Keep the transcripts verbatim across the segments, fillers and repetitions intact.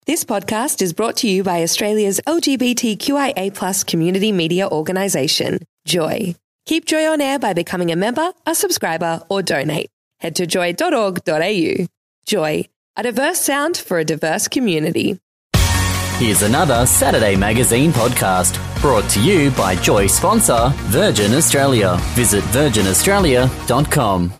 This podcast is brought to you by Australia's L G B T Q I A plus community media organisation, Joy. Keep Joy on air by becoming a member, a subscriber or donate. Head to joy dot org dot a u. Joy, a diverse sound for a diverse community. Here's another Saturday Magazine podcast brought to you by Joy sponsor Virgin Australia. Visit virgin australia dot com.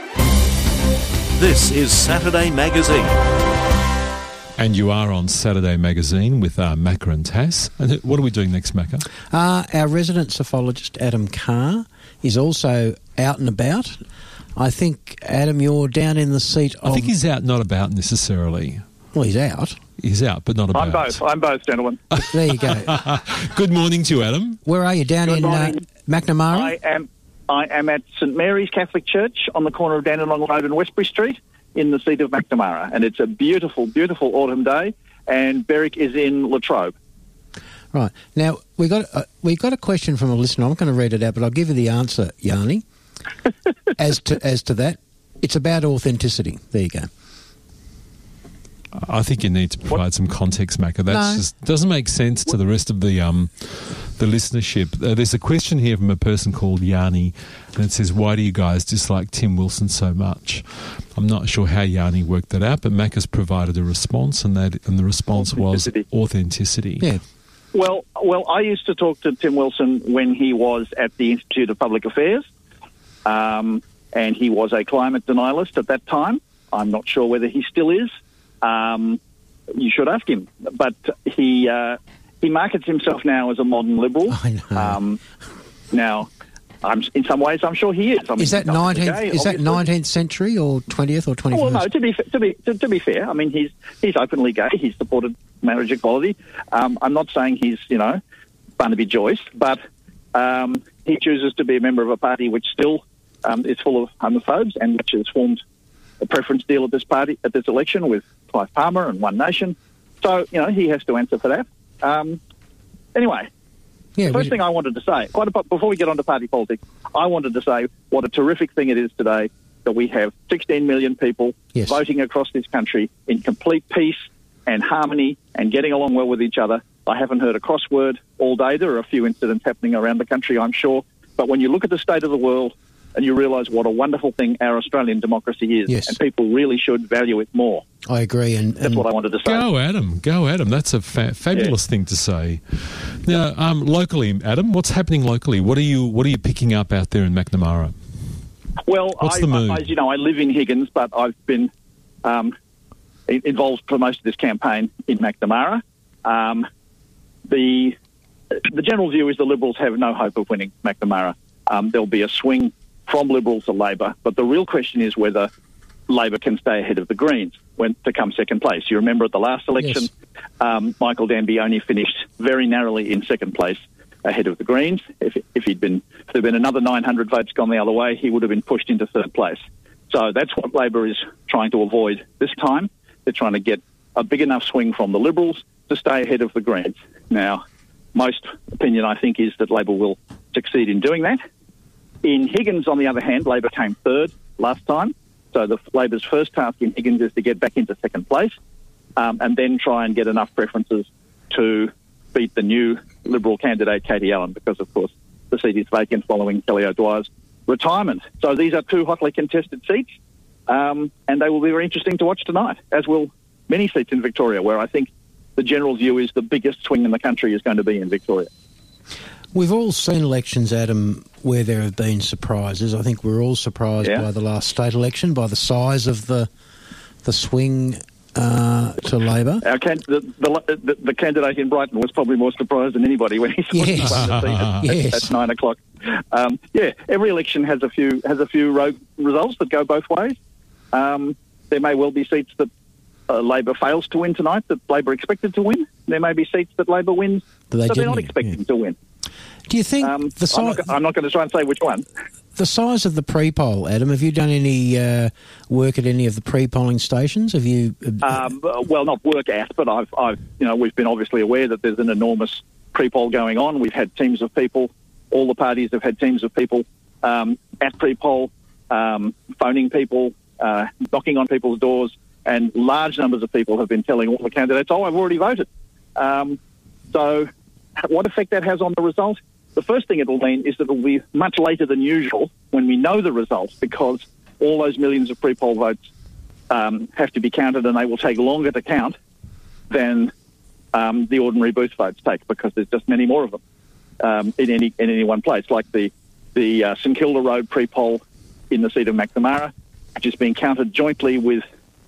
This is Saturday Magazine. And you are on Saturday Magazine with uh, Macca and Tass. And what are we doing next, Macca? Uh, our resident psephologist, Adam Carr, is also out and about. I think, Adam, you're down in the seat of... I think he's out, not about necessarily. Well, he's out. He's out, but not about. I'm both. I'm both, gentlemen. There you go. Good morning to you, Adam. Where are you? Down Good in uh, McNamara? I am I am at St Mary's Catholic Church on the corner of Dandenong Road and Westbury Street in the seat of McNamara. And it's a beautiful, beautiful autumn day, and Berwick is in Latrobe. Right. Now, we got uh, we got a question from a listener. I'm not going to read it out, but I'll give you the answer, Yanni, as to as to that. It's about authenticity. There you go. I think you need to provide what? some context, Macca. That No. just doesn't make sense to the rest of the um, the listenership. Uh, there's a question here from a person called Yanni, and it says, why do you guys dislike Tim Wilson so much? I'm not sure how Yanni worked that out, but Macca's provided a response, and that and the response was authenticity. Yeah. Well, well, I used to talk to Tim Wilson when he was at the Institute of Public Affairs, um, and he was a climate denialist at that time. I'm not sure whether he still is. Um, you should ask him. But he uh, he markets himself now as a modern liberal. I know. Um, now, I'm, in some ways, I'm sure he is. I mean, Is that he's not nineteenth? gay, Is that obviously. nineteenth century or twentieth or twenty first? Well, no. To be fa- to be to, to be fair, I mean he's he's openly gay. He's supported marriage equality. Um, I'm not saying he's you know Barnaby Joyce, but um, he chooses to be a member of a party which still um, is full of homophobes and which has formed a preference deal at this party at this election with Clive Palmer and One Nation. So you know he has to answer for that. Um, anyway. Yeah, First we- thing I wanted to say, quite a, before we get on to party politics, I wanted to say what a terrific thing it is today that we have sixteen million people Yes. voting across this country in complete peace and harmony and getting along well with each other. I haven't heard a crossword all day. There are a few incidents happening around the country, I'm sure. But when you look at the state of the world and you realise what a wonderful thing our Australian democracy is, Yes. and people really should value it more. I agree. And, That's and what I wanted to say. Go, Adam. Go, Adam. That's a fa- fabulous Yeah. thing to say. Now, um, locally, Adam, what's happening locally? What are you What are you picking up out there in McNamara? Well, What's I, the mood? I, as you know, I live in Higgins, but I've been um, i- involved for most of this campaign in McNamara. Um, the the general view is the Liberals have no hope of winning McNamara. Um, there'll be a swing from Liberals to Labor, but the real question is whether Labor can stay ahead of the Greens when to come second place. You remember at the last election, Yes. um, Michael Danby only finished very narrowly in second place ahead of the Greens. If, if he'd been, if there'd been another nine hundred votes gone the other way, he would have been pushed into third place. So that's what Labor is trying to avoid this time. They're trying to get a big enough swing from the Liberals to stay ahead of the Greens. Now, most opinion, I think, is that Labor will succeed in doing that. In Higgins, on the other hand, Labor came third last time. So the Labor's first task in Higgins is to get back into second place um, and then try and get enough preferences to beat the new Liberal candidate, Katie Allen, because, of course, the seat is vacant following Kelly O'Dwyer's retirement. So these are two hotly contested seats, um, and they will be very interesting to watch tonight, as will many seats in Victoria, where I think the general view is the biggest swing in the country is going to be in Victoria. We've all seen elections, Adam, where there have been surprises. I think we're all surprised Yeah. by the last state election, by the size of the the swing uh, to Labor. Our can- the, the, the, the candidate in Brighton was probably more surprised than anybody when he saw Yes. the seat at, Yes. at, at nine o'clock. Um, yeah, every election has a few has a few rogue results that go both ways. Um, there may well be seats that uh, Labor fails to win tonight that Labor expected to win. There may be seats that Labor wins That they that they're didn't not win, expecting yeah. to win. Do you think Um, the I'm, size not, I'm not going to try and say which one. the size of the pre-poll, Adam? Have you done any uh, work at any of the pre-polling stations? Have you? Uh, Um, well, not work at, but I've, I've, you know, we've been obviously aware that there's an enormous pre-poll going on. We've had teams of people. All the parties have had teams of people um, at pre-poll, um, phoning people, uh, knocking on people's doors, and large numbers of people have been telling all the candidates, oh, I've already voted. Um, so what effect that has on the result? The first thing it will mean is that it will be much later than usual when we know the results, because all those millions of pre-poll votes um, have to be counted, and they will take longer to count than um, the ordinary booth votes take, because there's just many more of them um, in any in any one place. Like the the uh, St Kilda Road pre-poll in the seat of Macnamara, which is being counted jointly with,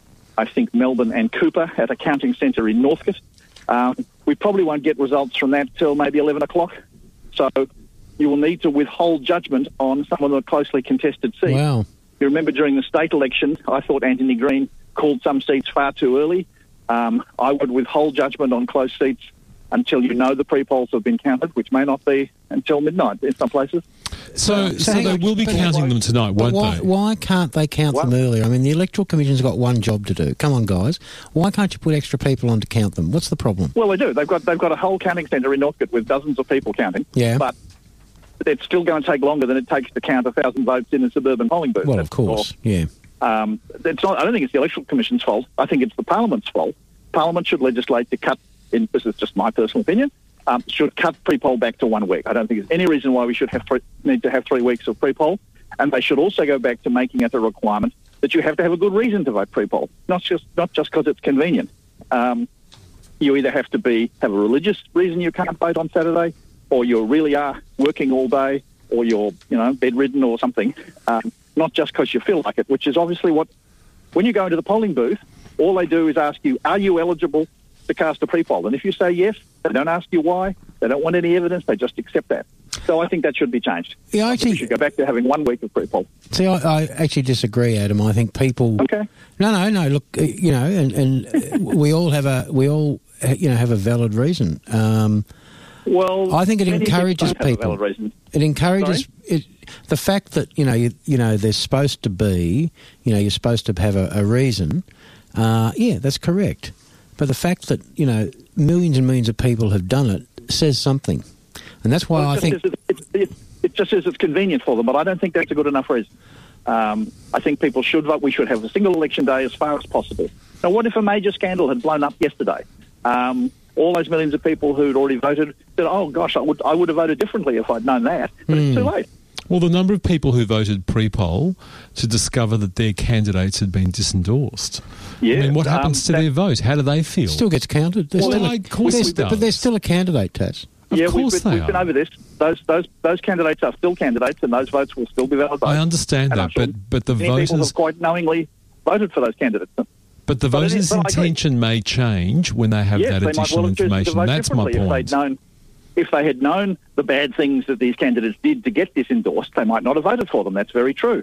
I think, Melbourne and Cooper at a counting centre in Northcote. Um, we probably won't get results from that till maybe eleven o'clock. So you will need to withhold judgment on some of the closely contested seats. Wow. You remember during the state election, I thought Anthony Green called some seats far too early. Um, I would withhold judgment on close seats until you know the pre-polls have been counted, which may not be until midnight in some places. So, so, So they hang on, will be but counting why- them tonight, But won't why, they? why can't they count them Well- earlier? I mean, the Electoral Commission's got one job to do. Come on, guys. Why can't you put extra people on to count them? What's the problem? Well, they do. They've got they've got a whole counting centre in Northcote with dozens of people counting. Yeah. But it's still going to take longer than it takes to count a thousand votes in a suburban polling booth. Well, of course, yeah. Um, it's not. I don't think it's the Electoral Commission's fault. I think it's the Parliament's fault. Parliament should legislate to cut. In, this is just my personal opinion. Um, should cut pre-poll back to one week. I don't think there's any reason why we should have three, need to have three weeks of pre-poll, and they should also go back to making it a requirement that you have to have a good reason to vote pre-poll, not just not just because it's convenient. Um, you either have to be have a religious reason you can't vote on Saturday, or you really are working all day, or you're you know bedridden or something. Um, not just because you feel like it, which is obviously what when you go into the polling booth, all they do is ask you, are you eligible to cast a pre-poll? And if you say yes, they don't ask you why. They don't want any evidence. They just accept that. So I think that should be changed. Yeah, I I think we actually, should go back to having one week of pre-poll. see, I, I actually disagree, Adam. I think people. Okay. No, no, no. Look, uh, you know, and, and we all have a we all uh, you know have a valid reason. Um, Well, I think it many encourages don't have a people. valid reason. It encourages it, the fact that you know you, you know there's supposed to be you know you're supposed to have a, a reason. Uh, yeah, that's correct. But the fact that you know millions and millions of people have done it says something, and that's why Well, I it think. just says it's, it, it just says it's convenient for them, but I don't think that's a good enough reason. Um, I think people should vote. We should have a single election day as far as possible. Now, what if a major scandal had blown up yesterday? Um, all those millions of people who'd already voted said, "Oh gosh, I would I would have voted differently if I'd known that." But it's too late. Well, the number of people who voted pre-poll to discover that their candidates had been disendorsed. Yeah, I mean, what happens um, to that- their vote? How do they feel? Still gets counted. They're Well, still a, of course they're it st- does. but they're still a candidate, Taz. Of yeah, course we've, they been, we've are. been over this. Those those those candidates are still candidates, and those votes will still be valid votes. I understand And that, I'm sure but but the many people voters, have quite knowingly voted for those candidates. but the but it voters' is- but I agree. intention may change when they have Yes, that they might additional well have chosen to information. vote That's my differently point. if they'd known. If they had known the bad things that these candidates did to get this endorsed, they might not have voted for them. That's very true.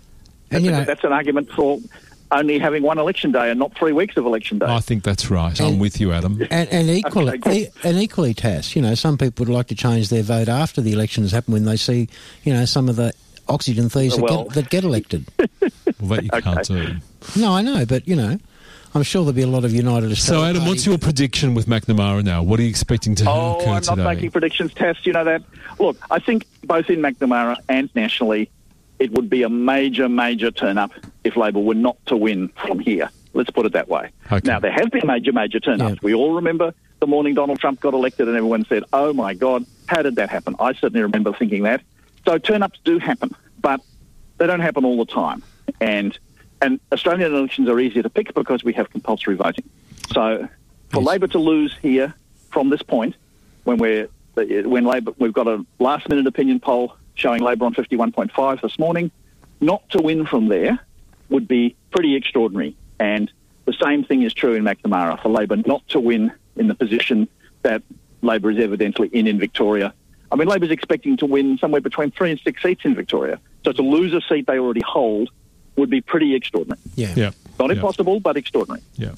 And you know, That's an argument for only having one election day and not three weeks of election day. I think that's right. I'm And- with you, Adam. and, and equally, Okay, good. e- and equally, Taz, you know, some people would like to change their vote after the elections happen when they see, you know, some of the oxygen thieves that, Well- get, that get elected. Well, that you can't do. No, I know, but you know, I'm sure there'll be a lot of United So, Australia. Adam, what's your prediction with McNamara now? What are you expecting to Oh, occur I'm not today? making predictions, Tess. You know that. Look, I think both in McNamara and nationally, it would be a major, major turn-up if Labor were not to win from here. Let's put it that way. Okay. Now, there have been major, major turn-ups. Yeah. We all remember the morning Donald Trump got elected and everyone said, oh, my God, how did that happen? I certainly remember thinking that. So turn-ups do happen, but they don't happen all the time. And and Australian elections are easier to pick because we have compulsory voting. So for Yes. Labor to lose here from this point, when we're when Labor, we've got a last-minute opinion poll showing Labor on fifty-one point five this morning, not to win from there would be pretty extraordinary. And the same thing is true in McNamara, for Labor not to win in the position that Labor is evidently in in Victoria. I mean, Labor's expecting to win somewhere between three and six seats in Victoria. So to lose a seat they already hold would be pretty extraordinary. Yeah. Yeah. Not yeah. impossible, but extraordinary. Yeah.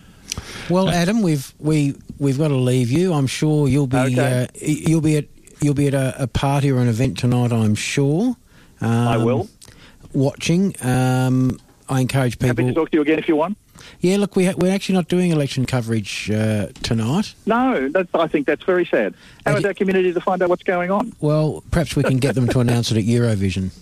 Well, Adam, we've we we've got to leave you. I'm sure you'll be Okay. uh, you'll be at you'll be at a, a party or an event tonight. I'm sure. Um, I will. Watching. Um, I encourage Happy to people. talk to you again if you want. Yeah, look, we ha- we're actually not doing election coverage uh, tonight. No, that's, I think that's very sad. How And is you- our community to find out what's going on? Well, perhaps we can get them to announce it at Eurovision.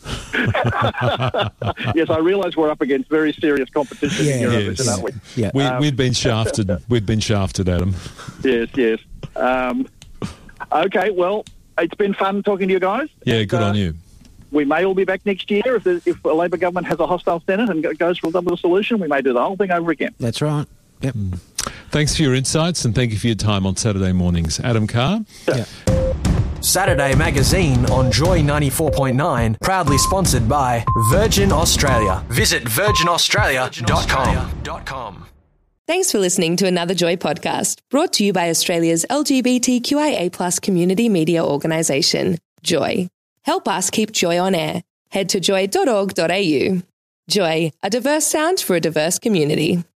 Yes, I realise we're up against very serious competition Yeah. in Eurovision, Yes. aren't we? Yeah. We, Um, we'd been shafted. We'd been shafted, Adam. Yes, yes. Um, okay, well, it's been fun talking to you guys. Yeah, And, good uh, on you. We may all be back next year if, the, if a Labor government has a hostile Senate and go- goes for a solution. We may do the whole thing over again. That's right. Yep. Thanks for your insights and thank you for your time on Saturday mornings. Adam Carr? Yeah. Saturday Magazine on Joy ninety-four point nine, proudly sponsored by Virgin Australia. Visit virgin australia dot com. Thanks for listening to another Joy podcast, brought to you by Australia's L G B T Q I A plus community media organisation, Joy. Help us keep Joy on air. Head to joy dot org dot a u. Joy, a diverse sound for a diverse community.